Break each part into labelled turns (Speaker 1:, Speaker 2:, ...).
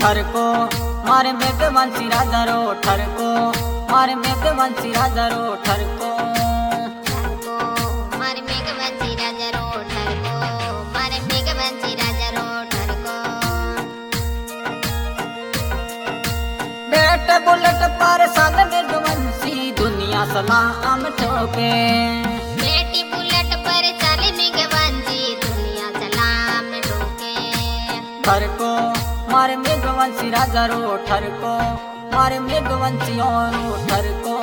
Speaker 1: ठरको मारे मेघवंशी राजा रो ठरको मारे मेघवंशी राजा रो ठरको
Speaker 2: मारे मेघवंशी राजा रो ठरको मारे मेघवंशी राजा रो ठरको
Speaker 1: बेटे बुलेट पर साल मेघवंशी दुनिया सलाम ठोके
Speaker 2: बेटी बुलेट पर चले मेघवंशी दुनिया सलाम ठोके
Speaker 1: ठरको मारे मेघवंशी राजा रो ठरको मारे मेघवंशियों रो ठरको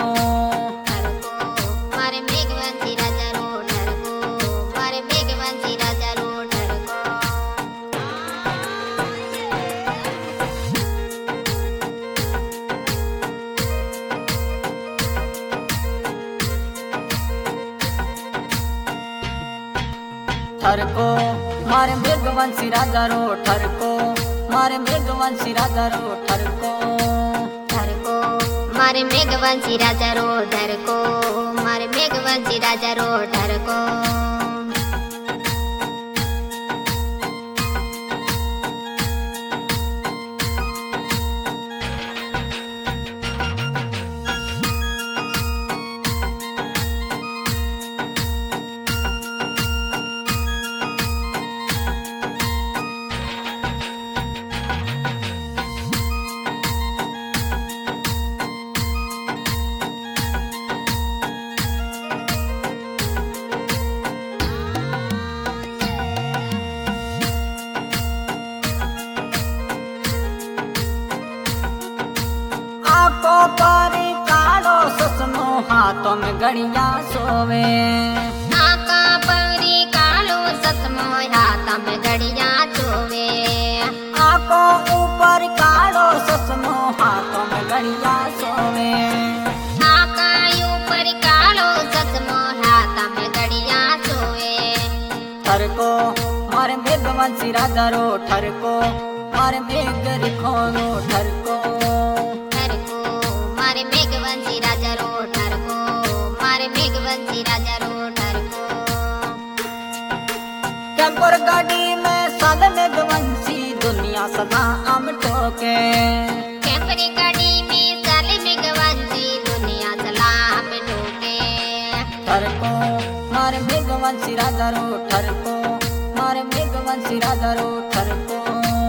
Speaker 2: मारे मेघवंशी राजा रो ठरको मारे मेघवंशी राजा रो ठरको
Speaker 1: ठरको मारे मेघवंशी राजा रो ठरको मारे मेघवंशी राजा रो ठरको
Speaker 2: मारे मेघवंशी राजा रो ठरको मारे मेघवंशी राजा रो ठरको
Speaker 1: पारी कालो ससनो हाथों में घड़िया सोवे
Speaker 2: आका परी कालो ससमो हाथ में घड़िया चोवे
Speaker 1: आको ऊपर कालो ससनो हाथों में घड़िया सोवे
Speaker 2: आका ऊपर कालो ससमो हाथ में घड़िया चोवे
Speaker 1: ठरको मारे मेघवंशी राजा रो ठरको मारे मेघ रिखो रो ठरको
Speaker 2: मारे मेघवंशी राजा रो ठरको मारे मेघवंशी राजा रो ठरको
Speaker 1: कैंपर गाड़ी में साल मेघवंशी दुनिया सदा आम ठोके
Speaker 2: कैंपरी गाड़ी में साले मेघवंशी दुनिया सलाम ठोके
Speaker 1: ठरको मारे मेघवंशी राजा रो ठरको मारे मेघवंशी राजा रो ठरको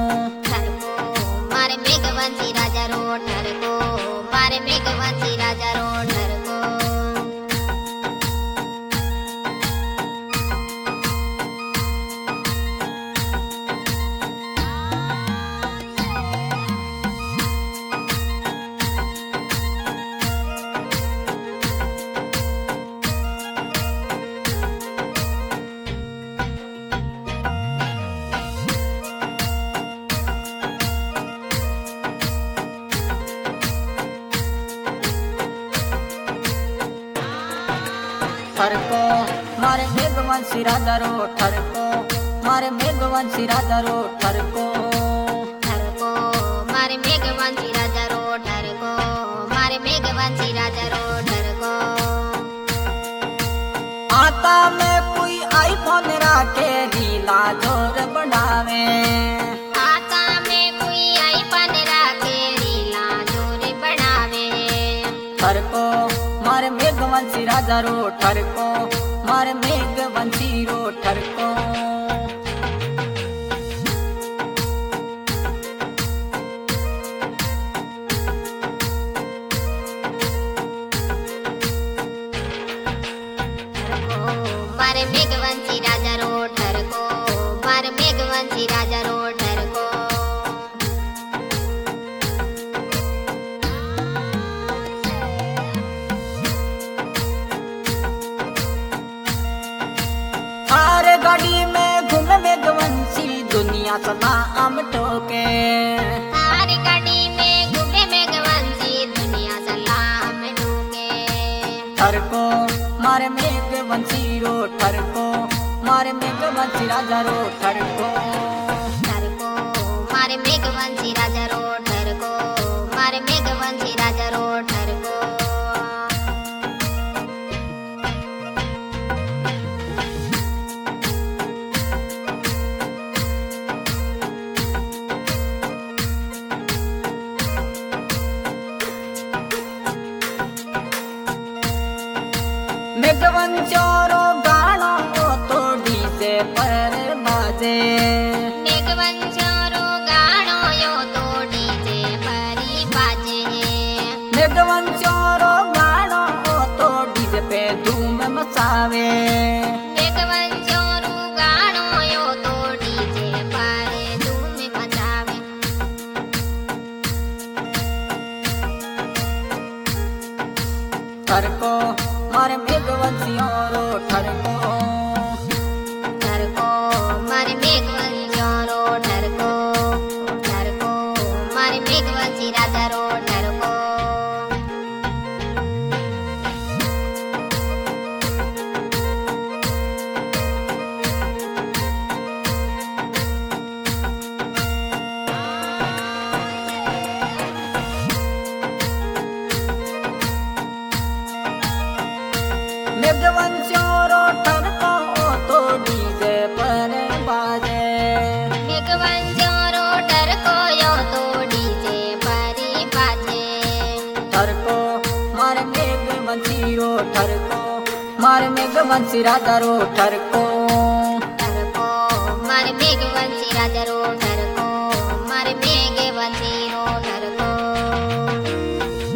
Speaker 2: मारे मेघवंशी राजा रो ठरको मारे मेघवंशी राजा रो ठरको
Speaker 1: ठरको मारे मेघवंशी राजा रो ठरको मारे मेघवंशी राजा रो ठरको
Speaker 2: मारे मेघवंशी राजा रो ठरको मारे मेघवंशी राजा रो ठरको
Speaker 1: आता में कोई आईफोन राखे रीला जोर बढ़ावे
Speaker 2: आता में कोई आई पन राखे रीला जोरे बढ़ावे
Speaker 1: ठरको मारे मेघवंशी राजा रो ठरको मारे मेघवंशी रो ठरको
Speaker 2: मारे मेघवंशी राजा रो ठरको मारे मेघवंशी राजा रो ठरको
Speaker 1: थारे गाड़ी में घूमे मेघवंशी दुनिया सदा आम ठोके
Speaker 2: तारी गाड़ी में घूमे मेघवंशी दुनिया सलाम ठोके
Speaker 1: ठरको मारे मेघवंशी रो ठरको मारे मेघवंशी राजा रो ठरको
Speaker 2: मारे मेघवंशी राजा रो ठरको मारे मेघवंशी राजा रो ठरको
Speaker 1: मेघवंशोरो गाणो तो डीजे पर बाजे
Speaker 2: मेघवंशोरो गाणो यो तो डीजे परी बाजे
Speaker 1: मेघवंशोरो गाणो तो डीजे पे धूम मचावे
Speaker 2: मेघवंशोरो गाणो यो तो डीजे पर धूम मचावे
Speaker 1: ठरको मारे मेघवंशियोरो ठरको
Speaker 2: ठरको मारे मेघवंशोरो ठरको ठरको मारे मेघवंशी राजा रो ठरको
Speaker 1: मेघवंशोरो ठरको तो डीजे पर बाजे
Speaker 2: मेघवंशोरो ठरको यो तो डीजे परी बाजे
Speaker 1: ठरको मारे मेघवंशी रो ठरको मारे मेघवंशी राजा रो ठरको